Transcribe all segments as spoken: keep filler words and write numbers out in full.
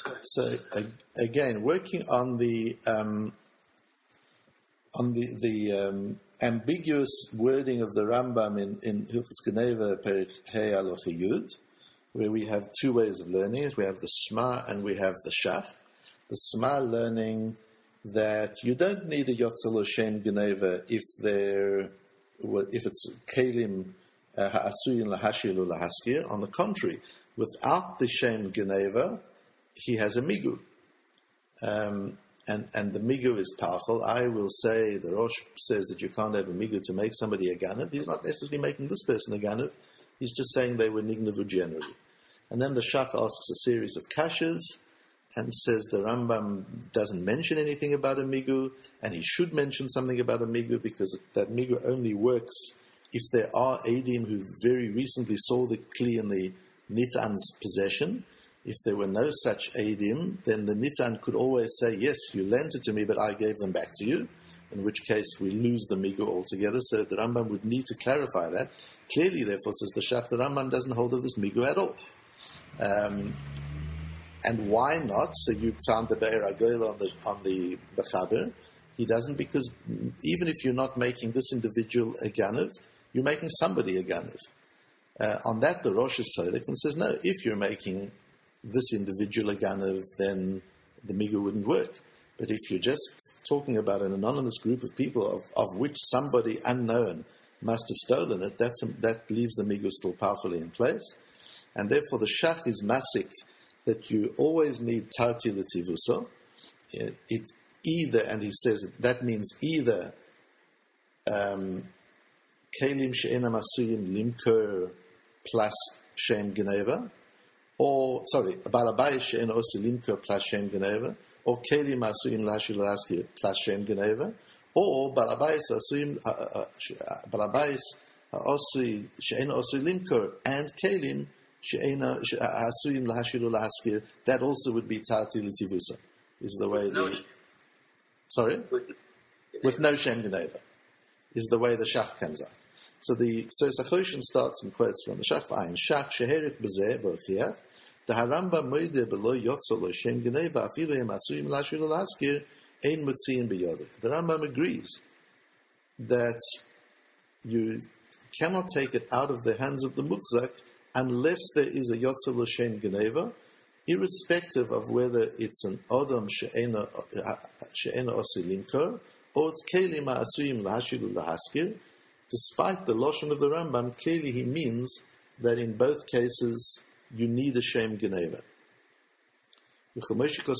So again, working on the um, on the the um, ambiguous wording of the Rambam in in Hilchos Geneva Perek Hey Halacha Yud, where we have two ways of learning it. We have the Shema and we have the Shach. The Shema learning that you don't need a Yotzel or Shem Geneva if they're if it's Kelim Ha'asuyin Lahashil or Lahaskir. On the contrary, without the Shem Geneva, he has a migu, um, and and the migu is powerful. I will say the Rosh says that you can't have a migu to make somebody a ganav. He's not necessarily making this person a ganav. He's just saying they were nignavu generally. And then the Shach asks a series of kashas and says the Rambam doesn't mention anything about a migu, and he should mention something about a migu because that migu only works if there are edim who very recently saw the kli in the nitan's possession. If there were no such edim, then the nitan could always say, yes, you lent it to me, but I gave them back to you, in which case we lose the migu altogether. So the Rambam would need to clarify that. Clearly, therefore, says the Shach, the Rambam doesn't hold of this migu at all. Um, and why not? So you found the Be'er Agoyla on the on the Bechaber. He doesn't, because even if you're not making this individual a ganav, you're making somebody a ganav. Uh, on that, the Rosh is Tolek and says, no, if you're making this individual a ganav, then the migu wouldn't work. But if you're just talking about an anonymous group of people of, of which somebody unknown must have stolen it, that's a, that leaves the migu still powerfully in place. And therefore the Shach is masik that you always need tarti l'tivuso. It, it either, and he says that means either um, kelim she'ena masuyim limker plus shem geneva, or, sorry, balabayis she'ena osu limker plus shem geneva, or kelim masuyim lashil laskir plus shem geneva, or balabayis asuyim balabayis osu she'ena osu limker and kelim she'ena asuyim lahashil laskir. That also would be tarti l'tivusa. Is the way the sorry with no shem geneva is the way the Shach comes out. So the so Sachoshin starts and quotes from the Shach V'ayin Shach sheherik b'zeh v'ochiach the Haramba moide below yotzol lo shem geneva afilu yem asuyim lashil laskir ein mutziin b'yodek. The Rambam agrees that you cannot take it out of the hands of the mutzak unless there is a yotzol lo shem geneva, irrespective of whether it's an Odom she'ena osi limkor or it's kelim ha'asuyim lahashilu lahaskir. Despite the loshon of the Rambam, clearly he means that in both cases you need a shem geneva. And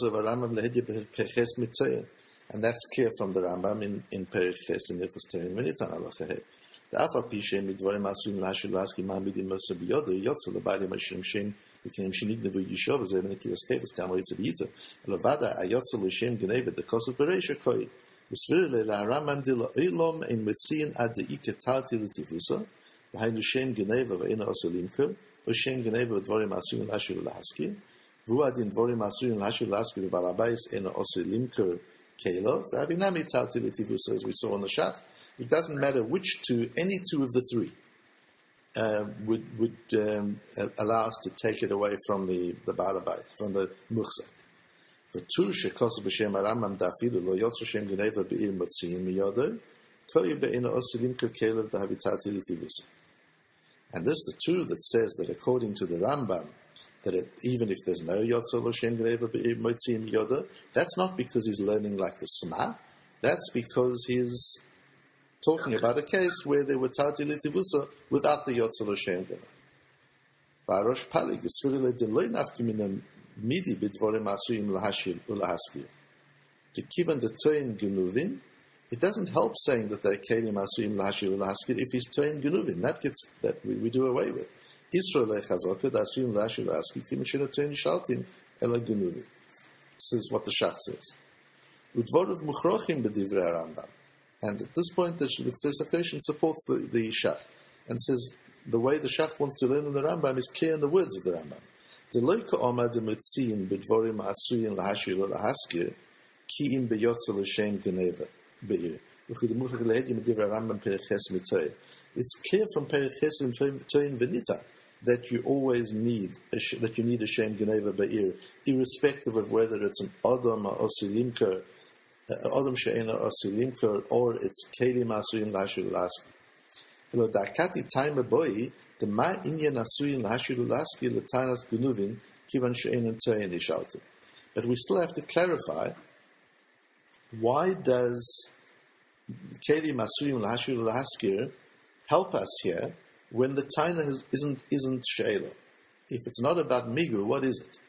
that's clear from the Rambam in, in Perek Ches in Hilchos Terin V'nitzan halacha he. Da'af pi shem midvarim ha'asuyim lahashilu lahaskir ma'amidim mosa b'yodo yotzol l'bayim ha'shem shem because shenignevu yishov is even kilas kevus kamar yitzavita. Elovada ayotzol l'shem geneva the kosov bereisha koi. Usvirle la Rambam dilo ilom in mitziin ad deike tarti l'tivusa. Dahainu shem geneva ve'ena osu limker. O shem geneva dvorim asuyim l'hashir l'haskir. Vu adin dvorim asuyim l'hashir l'haskir v'alabayis ena osu limker keilov. V'abinami tarti l'tivusa, as we saw on the Shach. It doesn't matter which two, any two of the three. Uh, would would um, allow us to take it away from the the Baalabait, from the Muchzak. For two shekos b'shem Rambam dafilu lo yotzu shem geneva be'ir motziin miyodo koi be'ina osilim kekelev dahavitati l'tivusa. And this the two that says that according to the Rambam that it, even if there's no yotzu lo shem geneva be'ir motziin miyodo, that's not because he's learning like the Sma. That's because he's talking about a case where there were tarti l'tivusa without the yotzol l'shem geneva. V'arosh pali gesvirile deloi nafki minam midi b'dvorim asuyim lahashil ulahaskir. To kivan the toin genuvin, it doesn't help saying that they're kelim asuyim lahashil ulahaskir if he's toin genuvin. That gets that we, we do away with. Israel lechazoka asuyim lahashil ulahaskir kimishina toin shaltim ela genuvin. This is what the Shach says. Udvorov muchrochim b'divrei Rambam. And at this point, the Sachoshin supports the, the Shach and says the way the Shach wants to learn in the Rambam is clear in the words of the Rambam. Deloika omad demutzin b'dvorim asuyin lahashir lahaskir ki im beyotzol l'shem geneva be'ir. It's clear from Perek Ches in Toin V'nitzan that you always need, a sh- that you need a Shem Geneva Ba'ir, irrespective of whether it's an Adam or Osilimker, uh, Adam She'ena Osilimker, or it's Kelim Asuyin Lashir Laski. Hello, Dakati Time Boy, the Ma Inyan Asuyin Lashir Laski, Latanas Gunuvin, Kivan She'ena Toyin Ishaltim. But we still have to clarify, why does Kelim Asuyin Lashir Laskir help us here when the Taina has, isn't isn't She'ela? If it's not about Migu, what is it?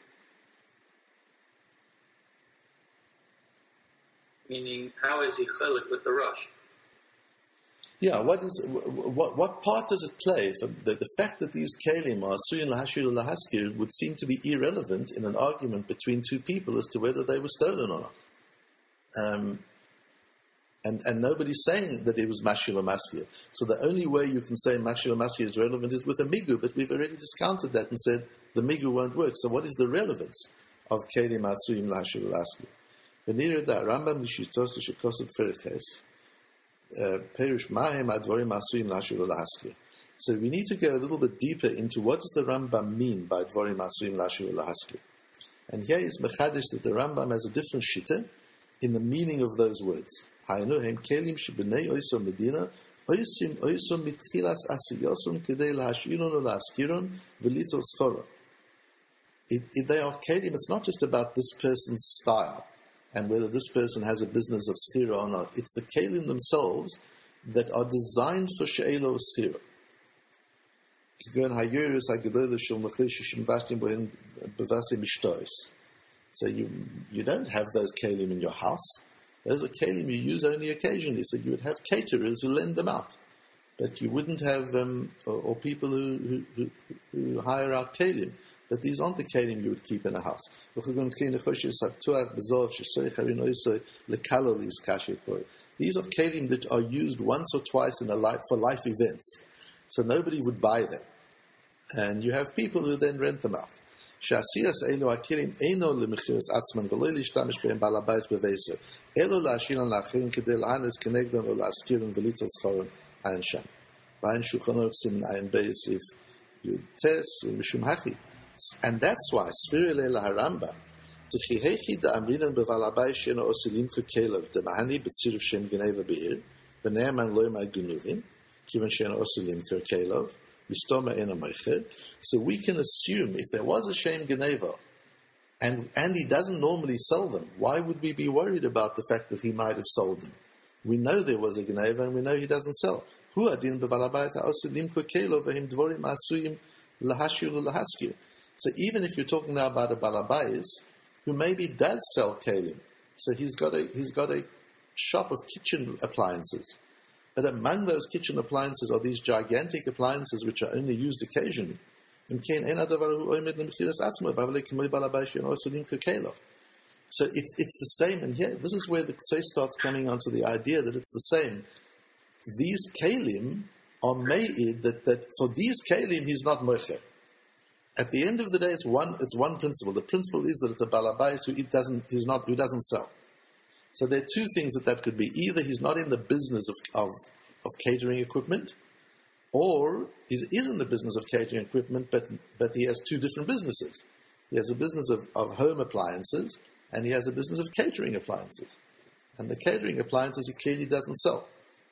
Meaning, how is he chelik with the Rosh? Yeah, what is what what part does it play? The, the fact that these Kelim are Suyin Lahashir Lahaskir would seem to be irrelevant in an argument between two people as to whether they were stolen or not. Um, And, and nobody's saying that it was Mashil or Maskir. So the only way you can say Mashil or Maskir is relevant is with a Migu, but we've already discounted that and said the Migu won't work. So what is the relevance of Kelim Atsuim Lashil Laskir? V'nira da Rambam Nishitos Shekosov Ferches Perush Mahem Advorim Atsuim Lashil Laskir. So we need to go a little bit deeper into what does the Rambam mean by Advorim Atsuim Lashil Laskir. And here is Mechadish that the Rambam has a different shitta in the meaning of those words. Haynu kelim shebnei oiso medina oisim oiso mitchilas asiyosum kedei lahashiron or lahaskiron v'litzol schoro. They are kelim. It's not just about this person's style and whether this person has a business of schira or not. It's the kelim themselves that are designed for she'elo or schira. So you you don't have those kelim in your house. Those are kelim you use only occasionally. So you would have caterers who lend them out, but you wouldn't have um, or, or people who, who, who hire out kelim. But these aren't the kelim you would keep in a house. These are kelim that are used once or twice in a life for life events, so nobody would buy them, and you have people who then rent them out. שעשיאס אלו הכלים אינו למחירת עצמן ולא להשתמש בהם בעל הבית בביתו, אלו להשאירם לאחרים כדי להנס כנגדם או להזכירם וליטול שכרם עין שם. ועין שולחן ערוך סימן עין בייס סעיף י"טס ומשום הכי. And that's why סביר אלי להרמב"ם, דכי היכי דאמרינן בבעל הבית שאינו עושים ככלב דמעני בצירוף שם גנבה בעיר, ונאמן לא ימי גנובים, כיוון שאינו עושים ככלב, so we can assume if there was a Shem Geneva and, and he doesn't normally sell them, why would we be worried about the fact that he might have sold them? We know there was a Geneva and we know he doesn't sell. So even if you're talking now about a Balabais who maybe does sell Kalim, so he's got a he's got a shop of kitchen appliances. But among those kitchen appliances are these gigantic appliances which are only used occasionally. So it's it's the same, and here this is where the Tzei starts coming onto the idea that it's the same. These kelim are made that, that for these kelim he's not mocher. At the end of the day, it's one it's one principle. The principle is that it's a balabais who it doesn't he's not who doesn't sell. So there are two things that that could be. Either he's not in the business of, of, of catering equipment, or he is in the business of catering equipment, but, but he has two different businesses. He has a business of, of home appliances, and he has a business of catering appliances. And the catering appliances he clearly doesn't sell.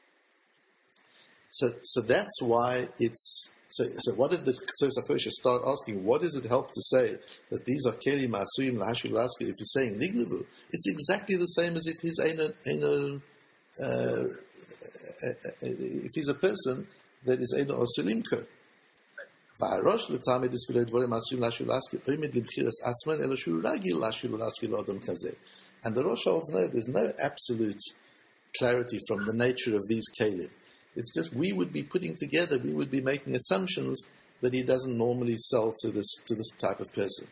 So so that's why it's... So, so what did the Tzos HaKosher start asking? What does it help to say that these are kelim ma'asuyim lahashir laskir? If he's saying nignuvu, it's exactly the same as if he's a, a, uh, if he's a person that is a osulimker. Va'arosh l'tamei disvilei dvorim ma'asuyim lahashir laskir oimid limchiras atzman elo shu ragil lahashir laskir l'odom kazeh. And the Rosh holds no, there's no absolute clarity from the nature of these kelim. It's just we would be putting together, we would be making assumptions that he doesn't normally sell to this to this type of person.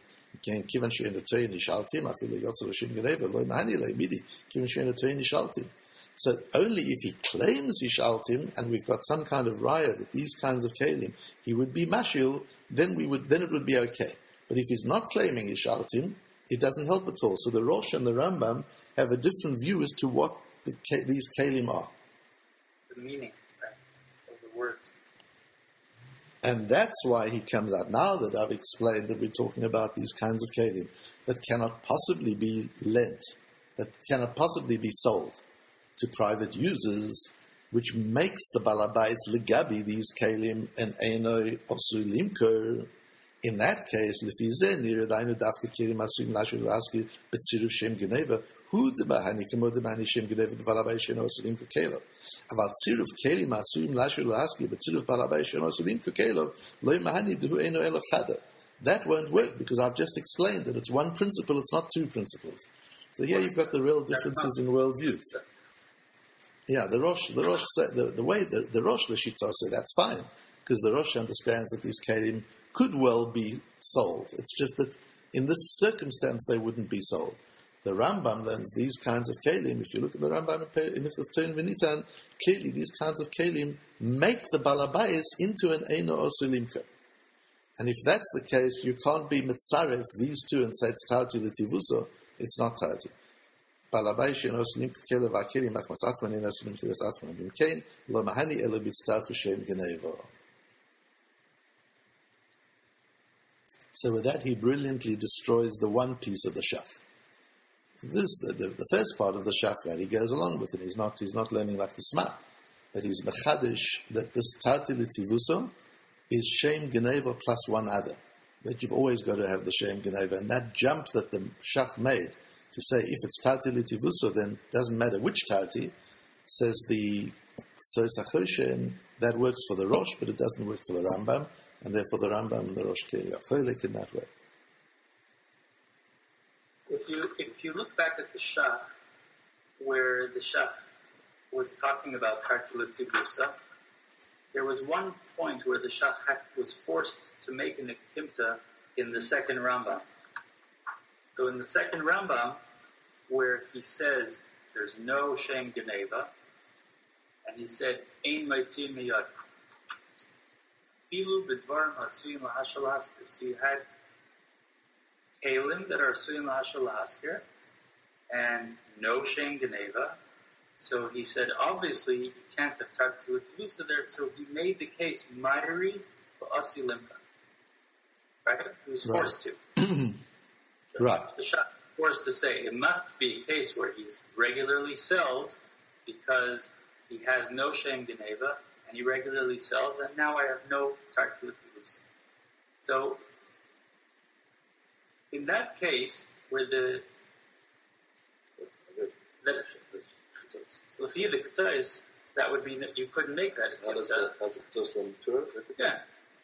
So only if he claims Yishaltim, and we've got some kind of raya that these kinds of kelim, he would be mashil, then we would then it would be okay. But if he's not claiming Yishaltim, it doesn't help at all. So the Rosh and the Rambam have a different view as to what the, these kelim are. The meaning. Words. And that's why he comes out now that I've explained that we're talking about these kinds of kelim that cannot possibly be lent, that cannot possibly be sold to private users, which makes the balabais legabi these kelim and einoi osulimko. In that case, lefizen niradainu dafka kelim asuim lashul laski betziruf shem geneva hu debahani kemo debahani shem geneva balabais sheno osulimko kelim. Aval tziruf kelim asuim lashul laski betziruf balabais sheno osulimko kelim lo mahani dehu eino elo chada. That won't work because I've just explained that it's one principle, it's not two principles. So here you've got the real differences in worldviews. Yeah, the Rosh, the Rosh said, the, the way the, the Rosh Lashita said that's fine because the Rosh understands that these kelim could well be sold. It's just that in this circumstance they wouldn't be sold. The Rambam learns these kinds of kelim. If you look at the Rambam in Hilchos Toin V'Nitan, clearly these kinds of kelim make the balabais into an eino osulimka. And if that's the case, you can't be mitzaref these two and say it's tarti l'tivuso. It's not tarti. Balabais she'en osulimka kelim v'akelim achmas atzman en osulimka ches atzman b'mkein lo mahani elo b'tztar f'shem geneva. So with that, he brilliantly destroys the one piece of the shach. This, the, the, the first part of the shach that he goes along with, and he's not he's not learning like the Sma, but he's mechadish that this tarti l'tivuso is shem geneva plus one other. That you've always got to have the shem geneva, and that jump that the shach made to say if it's tarti l'tivuso, then it doesn't matter which tarti. Says the Tzos HaChoshen, that works for the Rosh, but it doesn't work for the Rambam. And therefore the Rambam and the Rosh clearly are cholik in that way. If you if you look back at the Shach, where the Shach was talking about tarti l'tivuso, there was one point where the Shach was forced to make an ekimta in the second Rambam. So in the second Rambam, where he says there's no shem geneva, and he said ein maitzim miyad. So you had kelim that are suyim lahashalasker and no shem geneva. So he said, obviously, you can't have tarti l'tivuso there. So he made the case ma'iri for osilimka. Right? He was forced right. to. So right. The shach forced to say it must be a case where he regularly sells because he has no shem geneva. And he regularly sells, and now I have no tarti l'tivuso. So, in that case, where the so if you the k'tais, that would be that you couldn't make that. How does the how's the k'tos learn Torah? Yeah.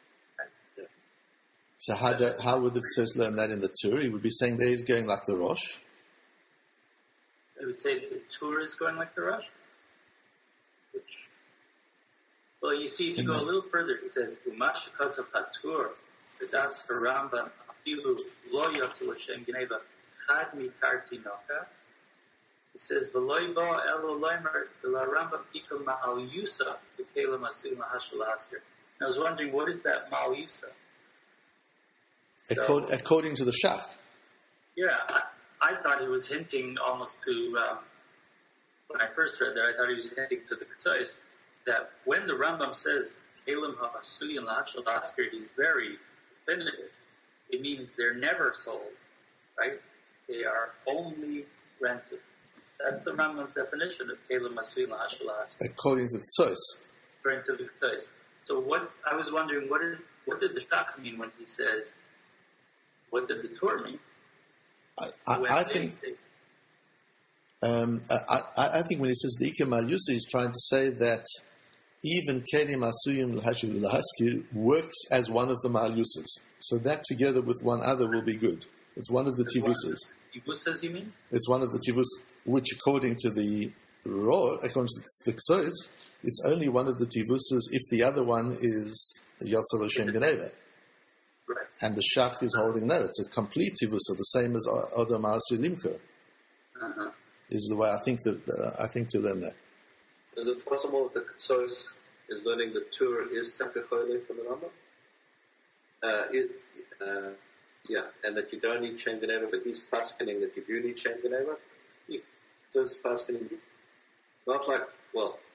So how do, how would the k'tos learn that in the Torah? He would be saying that he's going like the Rosh. I would say that the Torah is going like the Rosh. Which, well, you see, if you go a little further, it says, Umash Kosav Hatur, the Das for Rambam, Afilu, Lo Yotzel Hashem Geneva, Chad Mitarti Noka. It says, V'loi Ba Elo Loimer, V'la Rambam Iko Ma'al Yusa, V'kela Masu Mahashal Asker. I was wondering, what is that Ma'al Yusa? According, so, according to the Shach. Yeah, I, I thought he was hinting almost to, um, when I first read that, I thought he was hinting to the Ketzos, that when the Rambam says Kelim ha'asuyin la'ashal asker, he's very definitive. It means they're never sold, right? They are only rented. That's the Rambam's definition of Kelim ha'asuyin la'ashal asker. According to the Tzos. According to the Tzos. So what I was wondering, what is what did the Shach mean when he says? What did the Torah mean? I, I, I they, think. They, Um, I, I think when he says the Iker Mal Yusa, he's trying to say that even Kelim Asuyim L'Hashiv L'Haskir works as one of the Mal Yusas. So that together with one other will be good. It's one of the Tivusas. Tivusas, you mean? It's one of the Tivus, which according to the Raw, according to the K'tzos, it's only one of the Tivusas if the other one is Yotzel Hashem Geneva. Right. And the Shach is holding no, it's a complete Tivusa, the same as Odom Asulimko. Uh-huh. Is the way I think that uh, I think to learn that. Is it possible that the Ketzos is learning the Torah is Takachole from the Rambam? Uh, it, uh, yeah, and that you don't need Shem Geneva, but he's paskening that you do need Shem Geneva. He Ketzos paskening not like, well,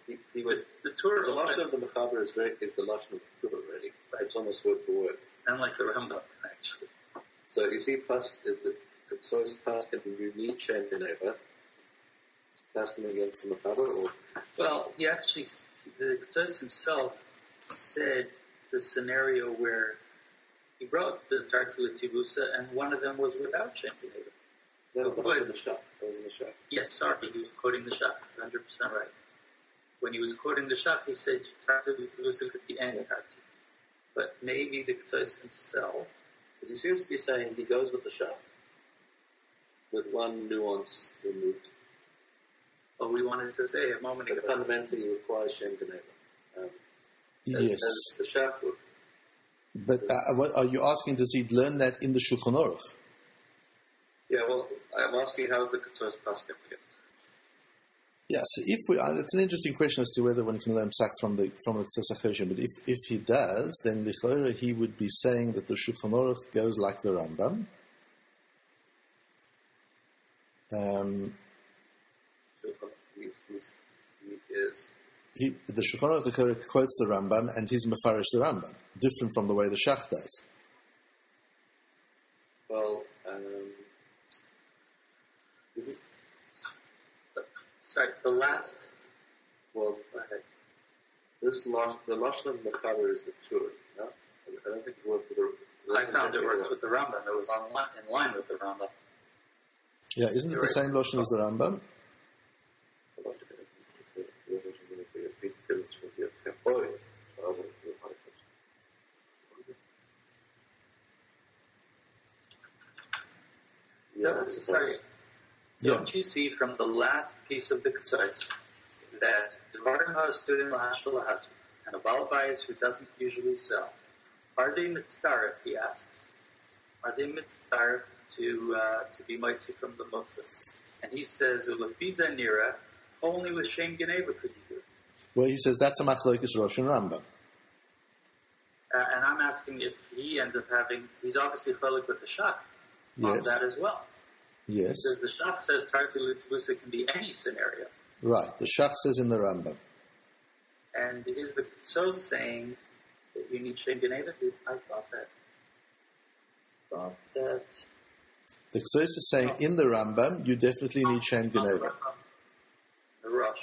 he, he would. The Tur The lashon of the Mechaber is very is the lashon of the Tur really. It's almost word for word. and like the Rambam, actually. So you see, pas is the so is paskin you need Shem Geneva. Paskin against the Mechaber, or Well, he actually, the Ketzos himself said the scenario where he brought the Tartila Tibusa, and one of them was without Shem Geneva. no, that was But- in the shop. That was in the shop. Yes, sorry, he was quoting the Shach, one hundred percent right. When he was quoting the Shach, he said Tartila Tibusa could be any Tarti. But maybe the Ketzos himself, Because he seems to be saying he goes with the shop, with one nuance removed. what we wanted to say a moment But ago. fundamentally, he requires Shem Geneva. Um, as, Yes. as the shop would. But uh, what, are you asking, does he learn that in the Shulchan Aruch? Yeah, well, I'm asking how is the Ketzos paskin kept? Yes, if we, uh, it's an interesting question as to whether one can learn psak from the from the Ketzos HaChoshen. But if, if he does, then l'chorah he would be saying that the Shulchan Aruch goes like the Rambam. Um, He's, he's, he is. he, the Shulchan Aruch l'chorah quotes the Rambam, and he's mefarish the Rambam, different from the way the Shach does. Well, um, Sorry, the last, well, okay. This losh, the lashon of Mechaber is the Tur. No, I don't think it worked for the. I found it worked with the Rambam. It was on li- in line with the Rambam. Yeah, isn't it the same Lashon as the Rambam? No, sorry. Yeah. Don't you see from the last piece of the Ketzos that Dvarim HaStudim Lahashal Lahasv and a Baal Bayis who doesn't usually sell, are they mitzaref, he asks. Are they mitzaref to uh, to be mitzi from the muktzah? And he says, Ulafiza Nira, only with Shem Geneva could you do it. Well, he says that's a machlokes Rosh and Rambam. Uh, and I'm asking if he ends up having, he's obviously chalik with the Shach on Yes. that as well. Yes. Because the Shach says Tarti L'Tvusa can be any scenario. Right. The Shach says in the Rambam. And is the so saying that you need Shem Geneva? I thought that. Thought that. The Ketzos is saying in the Rambam you definitely need Shem Geneva. The Rosh.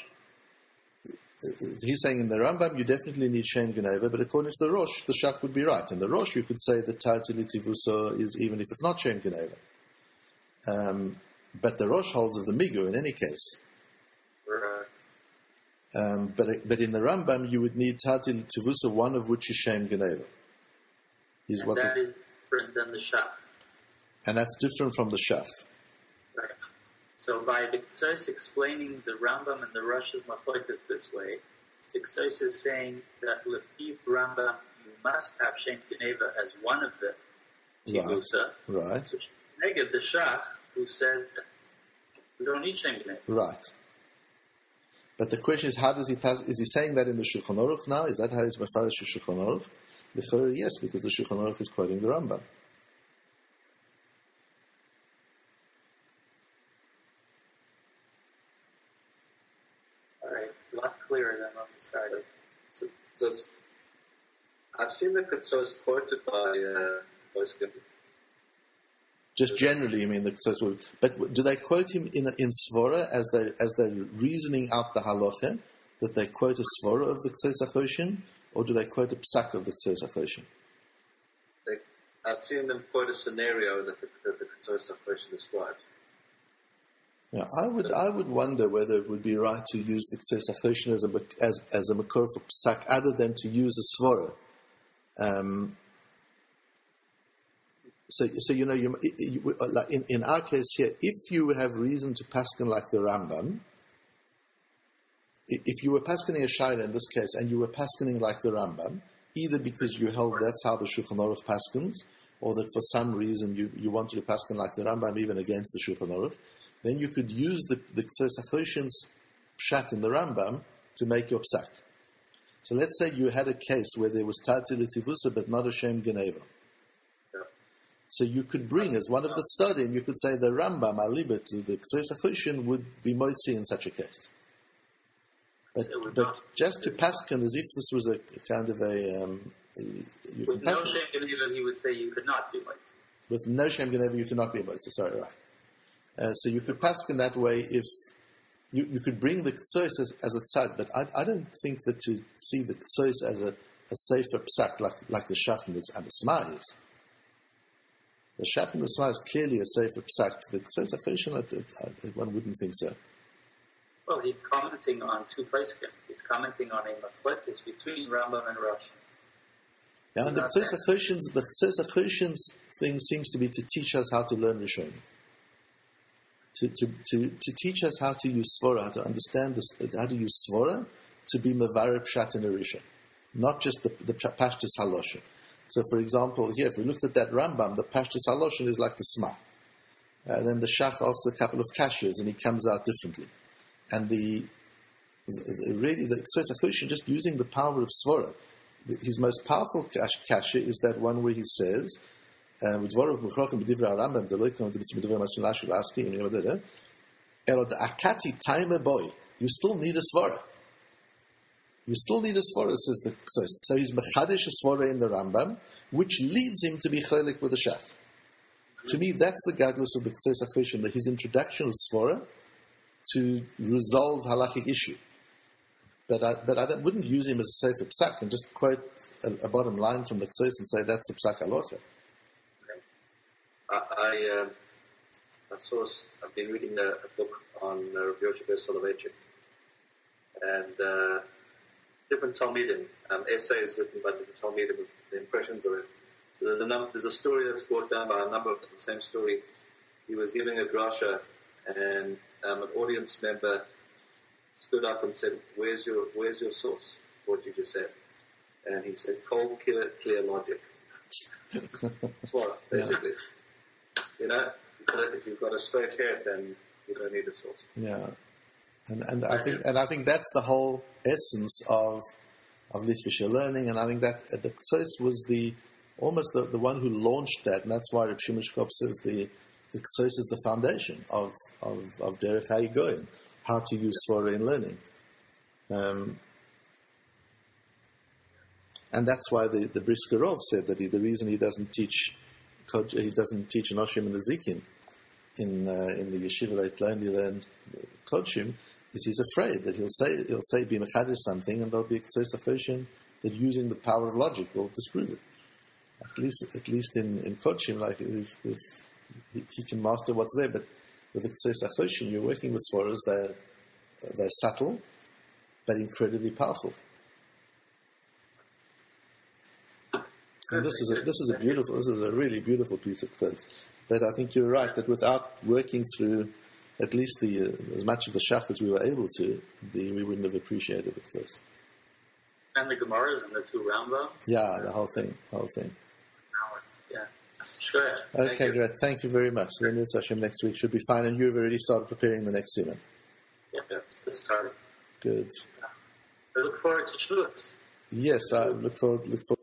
He's saying in the Rambam you definitely need Shem Geneva, but according to the Rosh, the Shach would be right. In the Rosh, you could say that Tarti L'Tivuso is even if it's not Shem Geneva. Um, but the Rosh holds of the Migu in any case. Right. Um, but but in the Rambam you would need Tarti L'Tivuso, one of which is Shem Geneva. Is And what that the, is different than the Shach. and that's different from the Shach. Right. So by the Ketzos explaining the Rambam and the Rosh's machlokes this way, the Ketzos is saying that Lefiv Rambam you must have Shem Geneva as one of the Tivusa, Right. which negative the Shach who said we don't need Shem Geneva. Right. But the question is, how does he pass? Is he saying that in the Shulchan Aruch now? Is that how he's mefarish the Shulchan Aruch? L'chorah, yes, because the Shulchan Aruch is quoting the Rambam. All right, a lot clearer than when we started. So, so it's, I've seen the Ketzos quoted by uh, Poskim. Just generally, I mean, the Ketzos will. But do they quote him in in Svora as they as they're reasoning out the halacha? That they quote a Svora of the Ketzos HaChoshen, or do they quote a psak of the Ketzos HaChoshen? They, I've seen them quote a scenario that the, that the Ketzos HaChoshen described. Yeah, I would I would wonder whether it would be right to use the Ketzos HaChoshen as a as as a makor for psak, other than to use a Svora. Um, So, so you know, you, you, like in, in our case here, if you have reason to paskin like the Rambam, if you were paskining a shaila in this case, and you were paskining like the Rambam, either because you held that's how the Shulchan Aruch paskins, or that for some reason you, you wanted to paskin like the Rambam even against the Shulchan Aruch, then you could use the the Ketzos HaChoshen's pshat in the Rambam to make your psak. So let's say you had a case where there was Tarti L'Tivusa but not a Shem Geneva. So you could bring, as one of the tzadim, you could say the Rambam, Alibet, the Ketzos HaChoshen would be moitzi in such a case. But, It would but not- just to paskin as if this was a kind of a... Um, you With can no paskin- shame Geneva, he would say you could not be mitzvah. with no shem geneva, you cannot be a mitzvah. Sorry, right. Uh, so you could paskin that way if... You, you could bring the ktsos as, as a tzad, but I, I don't think that to see the ktsos as a, a safer psak like, like the shach and the, and the sma is. The shach and the sma is clearly a safer psak. The ktsos achoshin, one wouldn't think so. Well, he's commenting on two places. He's commenting on a machlekes between Rambam and Rosh. Yeah, and the Not ktsos there. achoshin's, the ktsos achoshin's thing seems to be to teach us how to learn Rishonim. To, to, to, to teach us how to use svara, how to understand this, how to use svara to be mevareh pshat in a rishon, not just the, the pashtus haloshin. So, for example, here, if we looked at that Rambam, the pashtus haloshin is like the sma. Uh, then the shach asks a couple of kashas, and he comes out differently. And the, the really the ktsos achoshin, just using the power of svara, his most powerful kash, kasha is that one where he says. With Dvorov Mechrochim B'divrei Rambam, the Loikom B'divrei Masul Ashul asking, you know, da Elot Akati Taime Boy. You still need a svara. You still need a svara, says the so, so he's mechadish a svara in the Rambam, which leads him to be chaylik with the shach. To me, that's the gadlus of the ktsos achoshin, that his introduction of svara to resolve halachic issue. But I, but I don't, wouldn't use him as a sefer psak and just quote a, a bottom line from the ktsos and say that's a psak halacha. I, I, um, I saw, I've been reading a, a book on uh, Rabbi Yoshua Soloveitchik and uh, different Talmudim, um, essays written by different Talmudim, the impressions of it. So there's a, num- there's a story that's brought down by a number of the same story. He was giving a drasha and um, an audience member stood up and said, where's your, where's your source for what you just said? And he said, cold, clear, clear logic. Swara, basically. Yeah. You know, if you've got a straight head, then you don't need a source. Yeah, and and I think and I think that's the whole essence of of Litvisha learning, and I think that the ktsos was the almost the, the one who launched that, and that's why Reb Shimon Shkop says the the ktsos is the foundation of of of derech hayigoyim, how to use svara in learning, um, and that's why the the Brisker Rov said that he, the reason he doesn't teach. He doesn't teach Anoshim and Nezikin in uh, in the yeshiva that only learned Kodshim, is he's afraid that he'll say he'll say be mechadish something and there'll be a ktsos achoshin that using the power of logic will disprove it. At least at least in in Kodshim, like there's, there's, he, he can master what's there, but with the ktsos achoshin, you're working with svaras. They're they're subtle, but incredibly powerful. And this is a this is a beautiful this is a really beautiful piece of ktsos. But I think you're right that without working through at least the uh, as much of the shach as we were able to, the, we wouldn't have appreciated the ktsos. And the Gemaras and the two Rambams. Yeah, the whole thing, whole thing. Yeah, sure. Okay, Thank great. Thank you very much. Then Mitzvah Hashem next week should be fine, and you've already started preparing the next simon. Yeah, yeah. This started. Good. I look forward to Shavuos. Yes, I look forward. Look forward